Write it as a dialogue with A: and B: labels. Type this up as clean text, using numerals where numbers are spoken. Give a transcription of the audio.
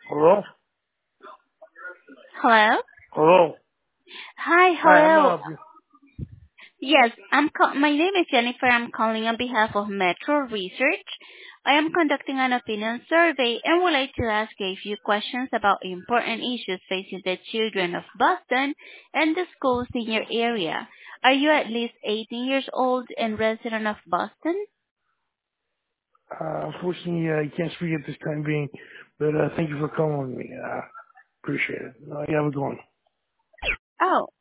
A: Hello?
B: Hello?
A: Hello?
B: Hi,
A: Hi, how may I
B: hello.
A: help you?
B: Yes, my name is Jennifer. I'm calling on behalf of Metro Research. I am conducting an opinion survey and would like to ask a few questions about important issues facing the children of Boston and the schools in your area. Are you at least 18 years old and resident of Boston?
A: Unfortunately, you can't speak at this time being, but thank you for calling me. Appreciate it. You have a good one.
B: Oh,